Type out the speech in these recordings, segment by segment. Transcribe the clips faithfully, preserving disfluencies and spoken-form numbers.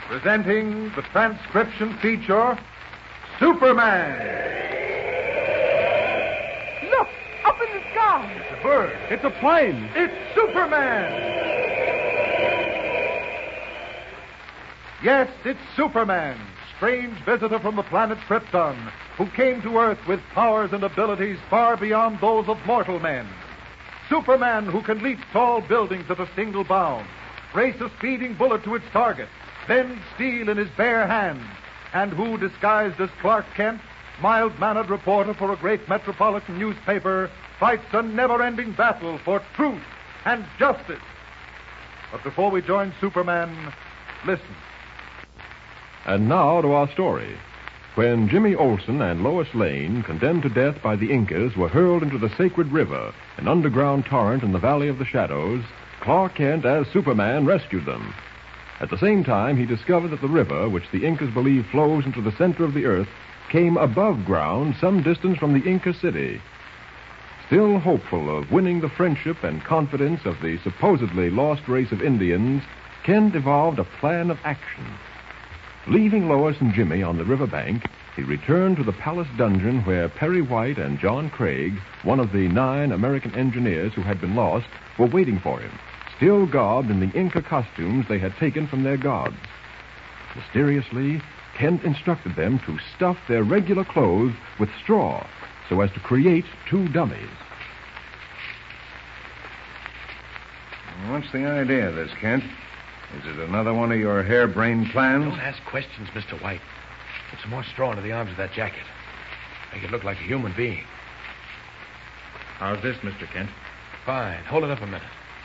Presenting the transcription feature, Superman. Look, up in the sky. It's a bird. It's a plane. It's Superman. Yes, it's Superman, strange visitor from the planet Krypton, who came to Earth with powers and abilities far beyond those of mortal men. Superman, who can leap tall buildings at a single bound, race a speeding bullet to its target, bend steel in his bare hands, and who, disguised as Clark Kent, mild-mannered reporter for a great metropolitan newspaper, fights a never-ending battle for truth and justice. But before we join Superman, listen. And now to our story. When Jimmy Olsen and Lois Lane, condemned to death by the Incas, were hurled into the sacred river, an underground torrent in the Valley of the Shadows, Clark Kent, as Superman, rescued them. At the same time, he discovered that the river, which the Incas believe flows into the center of the earth, came above ground some distance from the Inca city. Still hopeful of winning the friendship and confidence of the supposedly lost race of Indians, Kent evolved a plan of action. Leaving Lois and Jimmy on the riverbank, he returned to the palace dungeon where Perry White and John Craig, one of the nine American engineers who had been lost, were waiting for him, still garbed in the Inca costumes they had taken from their gods. Mysteriously, Kent instructed them to stuff their regular clothes with straw so as to create two dummies. What's the idea of this, Kent? Is it another one of your harebrained plans? Don't ask questions, Mister White. Put some more straw into the arms of that jacket. Make it look like a human being. How's this, Mister Kent? Fine. Hold it up a minute.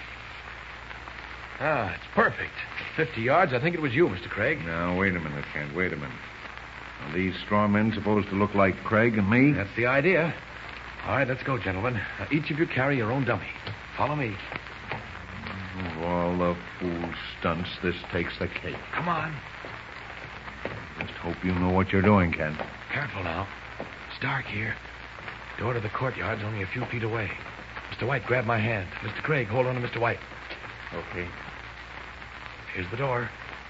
Ah, it's perfect. At fifty yards, I think it was you, Mister Craig. Now, wait a minute, Kent. Wait a minute. Are these straw men supposed to look like Craig and me? That's the idea. All right, let's go, gentlemen. Now, each of you carry your own dummy. Follow me. Of all the fool stunts, this takes the cake. Come on. Just hope you know what you're doing, Kent. Careful now. It's dark here. Door to the courtyard's only a few feet away. Mister White, grab my hand. Mister Craig, hold on to Mister White. Okay. Here's the door.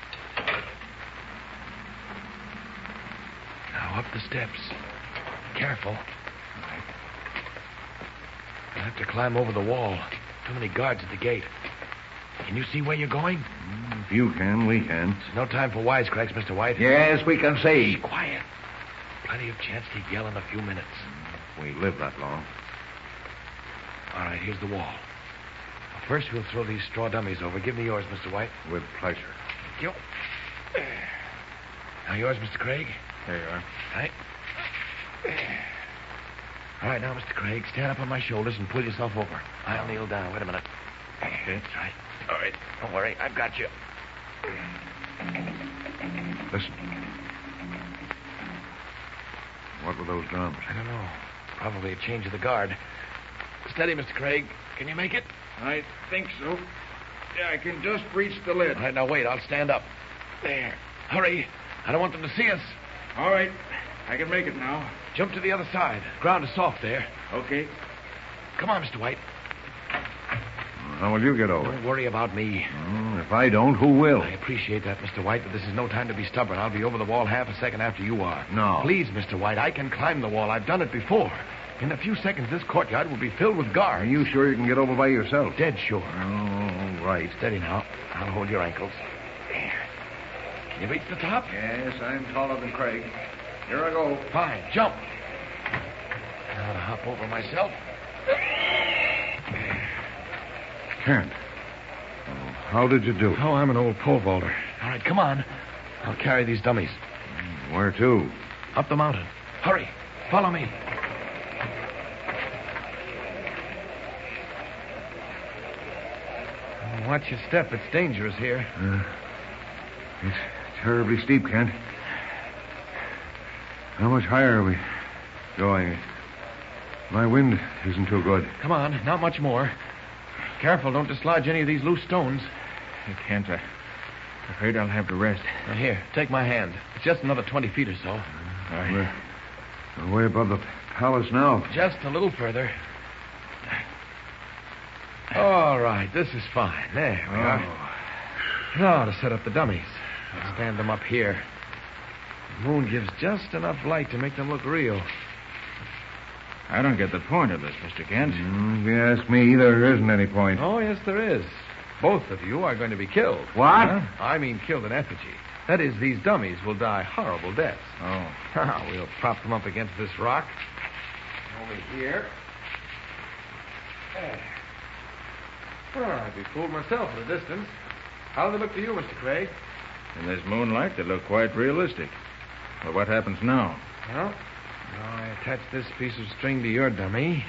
Now up the steps. Careful. All right. You'll have to climb over the wall. Too many guards at the gate. Can you see where you're going? If you can, we can. There's no time for wisecracks, Mister White. Yes, we can see. Shh, quiet. Plenty of chance to yell in a few minutes. If we live that long. All right, here's the wall. Now, first, we'll throw these straw dummies over. Give me yours, Mister White. With pleasure. Thank you. Now yours, Mister Craig. There you are. Right. All right, now, Mister Craig, stand up on my shoulders and pull yourself over. I'll kneel down. Wait a minute. Okay. That's right. All right. Don't worry. I've got you. Listen. What were those drums? I don't know. Probably a change of the guard. Steady, Mister Craig. Can you make it? I think so. Yeah, I can just reach the lid. All right, now wait. I'll stand up. There. Hurry. I don't want them to see us. All right. I can make it now. Jump to the other side. Ground is soft there. Okay. Come on, Mister White. How will you get over? Don't worry about me. Mm, if I don't, who will? I appreciate that, Mister White, but this is no time to be stubborn. I'll be over the wall half a second after you are. No. Please, Mister White, I can climb the wall. I've done it before. In a few seconds, this courtyard will be filled with guards. Are you sure you can get over by yourself? Dead sure. Oh, right. Steady now. I'll hold your ankles. There. Can you reach the top? Yes, I'm taller than Craig. Here I go. Fine. Jump. Now to hop over myself. Kent. Oh, how did you do? Oh, I'm an old pole vaulter. All right, come on. I'll carry these dummies. Where to? Up the mountain. Hurry. Follow me. Watch your step. It's dangerous here. Uh, it's terribly steep, Kent. How much higher are we going? My wind isn't too good. Come on. Not much more. Careful. Don't dislodge any of these loose stones. I can't. I'm afraid I'll have to rest. Now, here. Take my hand. It's just another twenty feet or so. All right. We're, we're way above the palace now. Just a little further. All right. This is fine. There we Oh. are. Now to set up the dummies. I'll stand them up here. The moon gives just enough light to make them look real. I don't get the point of this, Mister Kent. Mm, if you ask me, there isn't any point. Oh, yes, there is. Both of you are going to be killed. What? Huh? I mean killed in effigy. That is, these dummies will die horrible deaths. Oh. Now, we'll prop them up against this rock. Over here. There. Oh, I'd be fooled myself at a distance. How do they look to you, Mister Craig? In this moonlight, they look quite realistic. Well, what happens now? Well, now I attach this piece of string to your dummy.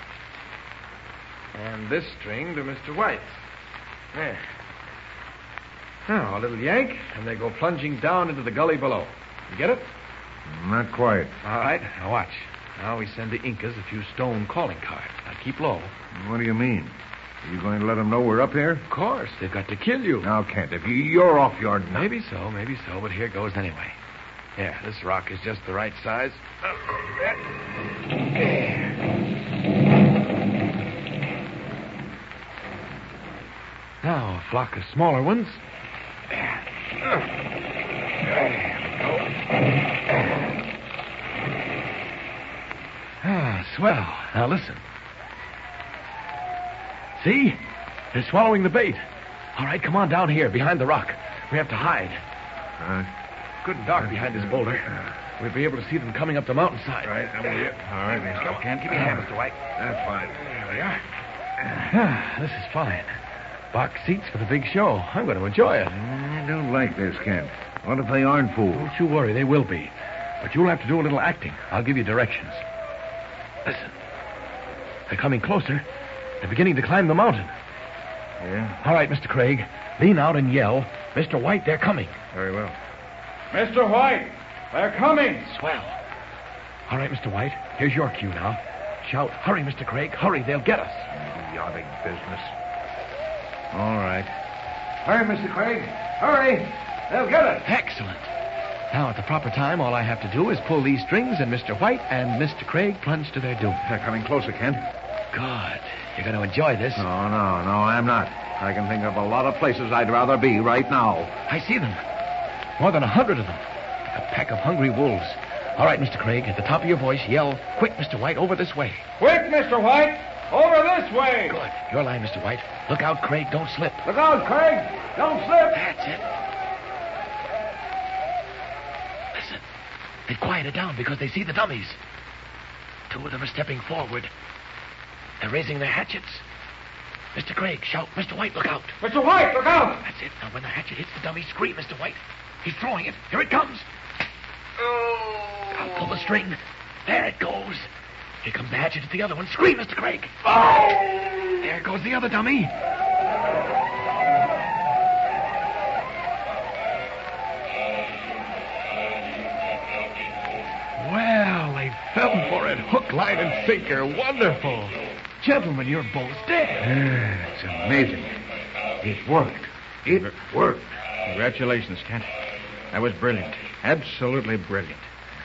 And this string to Mister White's. There. Now, a little yank, and they go plunging down into the gully below. You get it? Not quite. All right. Now, watch. Now we send the Incas a few stone calling cards. Now, keep low. What do you mean? Are you going to let them know we're up here? Of course. They've got to kill you. Now, Kent, if you, you're off your nut. Maybe so, maybe so, but here goes anyway. Yeah, this rock is just the right size. There. Now, a flock of smaller ones. There. There we go. Ah, swell. Now, listen. See? They're swallowing the bait. All right, come on down here, behind the rock. We have to hide. Uh, Good and dark behind this boulder. We'll be able to see them coming up the mountainside. right, I'm with you. All right, Mister Kent. Give me a hand, Mister White. That's fine. There we are. Ah, this is fine. Box seats for the big show. I'm going to enjoy it. I don't like this, Kent. What if they aren't fools? Don't you worry, they will be. But you'll have to do a little acting. I'll give you directions. Listen. They're coming closer. They're beginning to climb the mountain. Yeah? All right, Mister Craig. Lean out and yell, Mister White, they're coming. Very well. Mister White, they're coming. Swell. All right, Mister White. Here's your cue now. Shout, hurry, Mister Craig, hurry, they'll get us. Idiotic business. All right. Hurry, Mister Craig. Hurry. They'll get us. Excellent. Now, at the proper time, all I have to do is pull these strings, and Mister White and Mister Craig plunge to their doom. They're coming closer, Kent. Good. You're going to enjoy this. No, no, no, I'm not. I can think of a lot of places I'd rather be right now. I see them. More than a hundred of them. Like a pack of hungry wolves. All right, Mister Craig, at the top of your voice, yell, quick, Mister White, over this way. Quick, Mister White, over this way. Good. Your line, Mister White. Look out, Craig, don't slip. Look out, Craig. Don't slip. That's it. Listen. They've quieted down because they see the dummies. Two of them are stepping forward. They're raising their hatchets. Mister Craig, shout, Mister White, look out. Mister White, look out. That's it. Now, when the hatchet hits the dummy, scream, Mister White. He's throwing it. Here it comes. I'll pull the string. There it goes. Here comes the hatchet at the other one. Scream, Mister Craig. Oh! There goes the other dummy. Well, they fell for it. Hook, line, and sinker. Wonderful. Gentlemen, you're both dead. It's amazing. It worked. It worked. Congratulations, Kent. That was brilliant. Absolutely brilliant.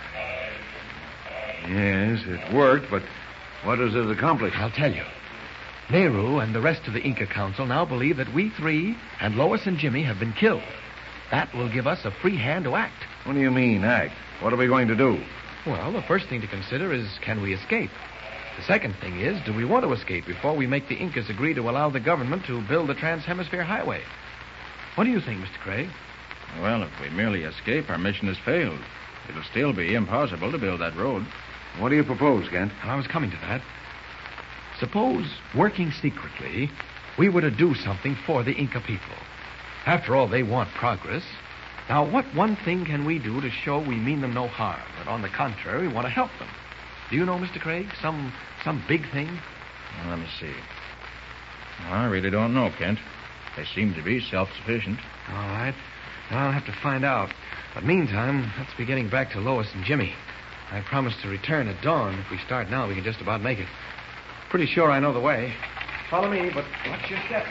Yes, it worked, but what does it accomplish? I'll tell you. Nehru and the rest of the Inca Council now believe that we three and Lois and Jimmy have been killed. That will give us a free hand to act. What do you mean, act? What are we going to do? Well, the first thing to consider is, can we escape? The second thing is, do we want to escape before we make the Incas agree to allow the government to build the Trans-Hemisphere Highway? What do you think, Mister Craig? Well, if we merely escape, our mission has failed. It'll still be impossible to build that road. What do you propose, Kent? Well, I was coming to that. Suppose, working secretly, we were to do something for the Inca people. After all, they want progress. Now, what one thing can we do to show we mean them no harm, but on the contrary, we want to help them? Do you know, Mister Craig, some some big thing? Well, let me see. Well, I really don't know, Kent. They seem to be self-sufficient. All right. I'll have to find out. But meantime, let's be getting back to Lois and Jimmy. I promised to return at dawn. If we start now, we can just about make it. Pretty sure I know the way. Follow me, but watch your step.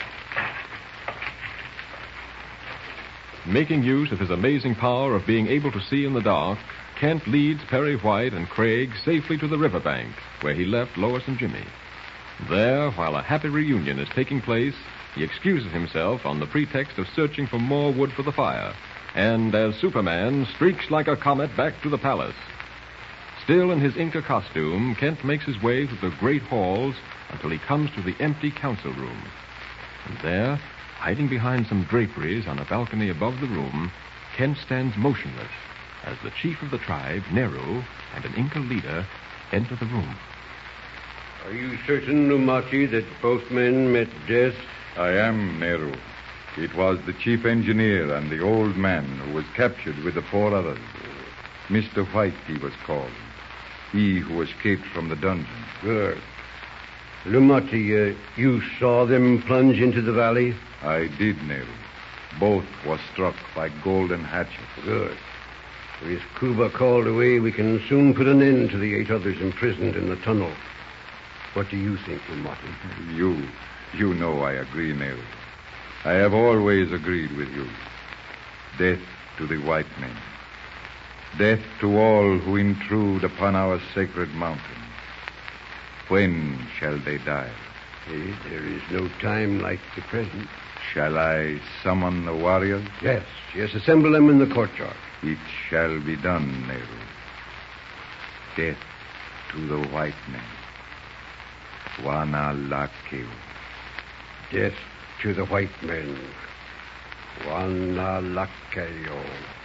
Making use of his amazing power of being able to see in the dark, Kent leads Perry White and Craig safely to the riverbank, where he left Lois and Jimmy. There, while a happy reunion is taking place, he excuses himself on the pretext of searching for more wood for the fire, and as Superman streaks like a comet back to the palace. Still in his Inca costume, Kent makes his way through the great halls until he comes to the empty council room. And there, hiding behind some draperies on a balcony above the room, Kent stands motionless as the chief of the tribe, Nehru, and an Inca leader enter the room. Are you certain, Lumachi, that both men met death? I am, Nehru. It was the chief engineer and the old man who was captured with the four others. Mister White, he was called. He who escaped from the dungeon. Good. Lumachi, uh, you saw them plunge into the valley? I did, Nehru. Both were struck by golden hatchets. Good. With Cuba called away, we can soon put an end to the eight others imprisoned in the tunnel. What do you think, Lumachi? You, you know I agree, Nehru. I have always agreed with you. Death to the white men. Death to all who intrude upon our sacred mountain. When shall they die? Eh, there is no time like the present. Shall I summon the warriors? Yes, yes, assemble them in the courtyard. It shall be done, Nehru. Death to the white men. Wana Lakeu. Death to the white men. Wana Lakeo.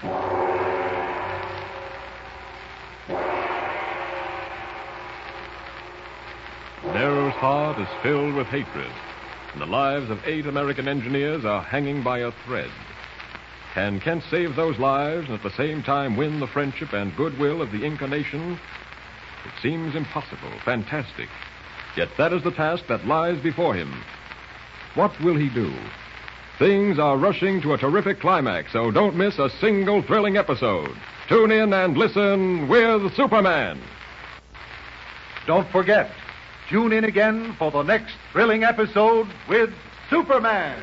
Nehru's heart is filled with hatred, and the lives of eight American engineers are hanging by a thread. Can Kent save those lives and at the same time win the friendship and goodwill of the Inca nation? It seems impossible, fantastic. Yet that is the task that lies before him. What will he do? Things are rushing to a terrific climax, so don't miss a single thrilling episode. Tune in and listen with Superman. Don't forget, tune in again for the next thrilling episode with Superman.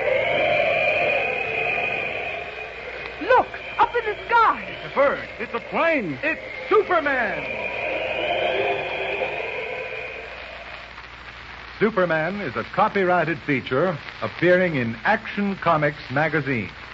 Look, up in the sky. It's a bird. It's a plane. It's Superman. Superman is a copyrighted feature appearing in Action Comics magazine.